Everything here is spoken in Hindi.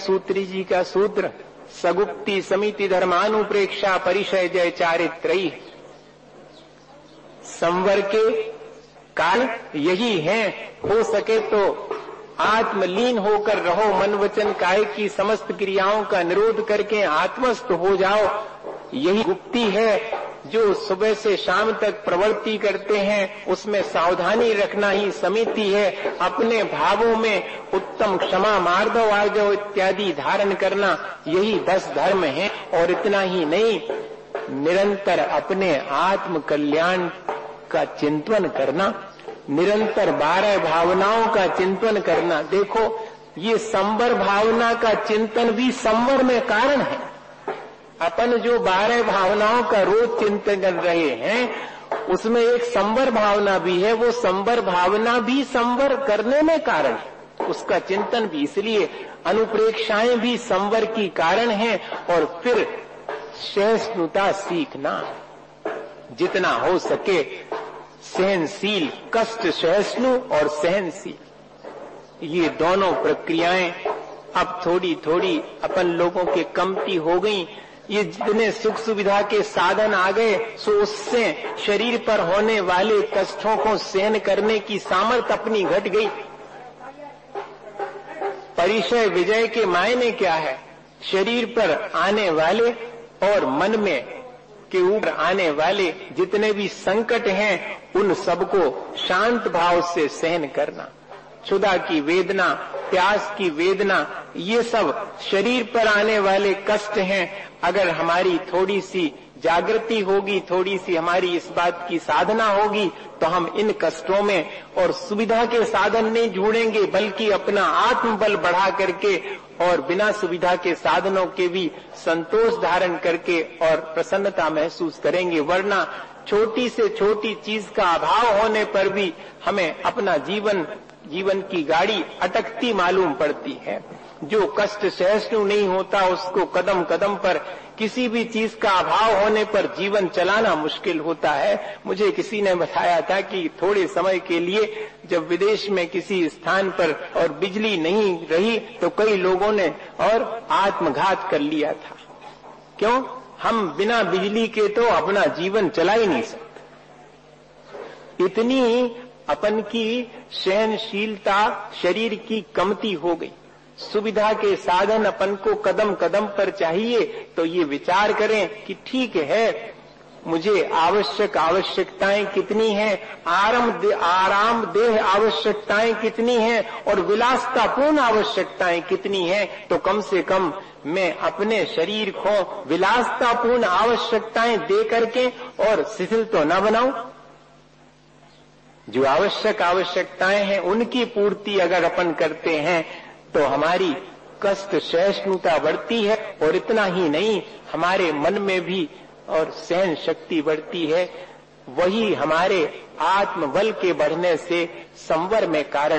सूत्री जी का सूत्र सगुप्ति समिति धर्मानुप्रेक्षा परिचय जय चारित्रयी। संवर के काल यही है, हो सके तो आत्मलीन होकर रहो, मन वचन काय की समस्त क्रियाओं का निरोध करके आत्मस्थ हो जाओ। यही गुप्ती है जो सुबह से शाम तक प्रवृत्ति करते हैं, उसमें सावधानी रखना ही समिति है। अपने भावों में उत्तम क्षमा मार्दव आर्जव इत्यादि धारण करना यही 10 धर्म है। और इतना ही नहीं, निरंतर अपने आत्म कल्याण का चिंतन करना, निरंतर 12 भावनाओं का चिंतन करना। देखो, ये संवर भावना का चिंतन भी संवर में कारण है। अपन जो 12 भावनाओं का रोज चिंतन कर रहे हैं, उसमें एक संवर भावना भी है। वो संवर भावना भी संवर करने में कारण है, उसका चिंतन भी। इसलिए अनुप्रेक्षाएं भी संवर की कारण है। और फिर सहिष्णुता सीखना, जितना हो सके सहनशील, कष्ट सहिष्णु और सहनशील, ये दोनों प्रक्रियाएं अब थोड़ी थोड़ी अपन लोगों के कमती हो गई। ये जितने सुख सुविधा के साधन आ गए, सो उससे शरीर पर होने वाले कष्टों को सहन करने की सामर्थ्य अपनी घट गई। परिचय विजय के मायने क्या है? शरीर पर आने वाले और मन में के ऊपर आने वाले जितने भी संकट हैं, उन सबको शांत भाव से सहन करना। क्षुधा की वेदना, प्यास की वेदना, ये सब शरीर पर आने वाले कष्ट हैं। अगर हमारी थोड़ी सी जागृति होगी, थोड़ी सी हमारी इस बात की साधना होगी, तो हम इन कष्टों में और सुविधा के साधन नहीं ढूंढेंगे, बल्कि अपना आत्मबल बढ़ा करके और बिना सुविधा के साधनों के भी संतोष धारण करके और प्रसन्नता महसूस करेंगे। वरना छोटी से छोटी चीज का अभाव होने पर भी हमें अपना जीवन की गाड़ी अटकती मालूम पड़ती है। जो कष्ट सहिष्णु नहीं होता, उसको कदम कदम पर किसी भी चीज का अभाव होने पर जीवन चलाना मुश्किल होता है। मुझे किसी ने बताया था कि थोड़े समय के लिए जब विदेश में किसी स्थान पर और बिजली नहीं रही, तो कई लोगों ने और आत्मघात कर लिया था। क्यों? हम बिना बिजली के तो अपना जीवन चला ही नहीं सकते। इतनी अपन की सहनशीलता शरीर की कमती हो गई। सुविधा के साधन अपन को कदम कदम पर चाहिए, तो ये विचार करें कि ठीक है, मुझे आवश्यकताएं कितनी हैं, आरामदेह आवश्यकताएं कितनी हैं और विलासतापूर्ण आवश्यकताएं कितनी हैं। तो कम से कम मैं अपने शरीर को विलासतापूर्ण आवश्यकताएं दे करके और शिथिल तो न बनाऊं। जो आवश्यकताएं हैं, उनकी पूर्ति अगर अपन करते हैं तो हमारी कष्ट सहिष्णुता बढ़ती है। और इतना ही नहीं, हमारे मन में भी और सहन शक्ति बढ़ती है। वही हमारे आत्मबल के बढ़ने से संवर में कारण